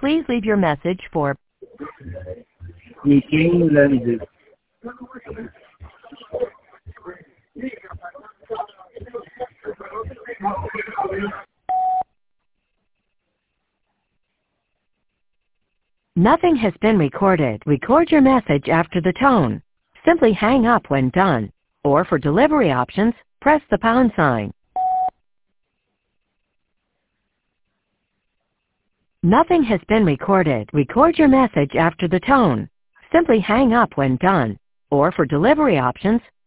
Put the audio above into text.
Please leave your message for Speaking lenses. Nothing has been recorded. Record your message after the tone. Simply hang up when done. Or for delivery options, press the pound sign. Nothing has been recorded. Record your message after the tone. Simply hang up when done. Or for delivery options,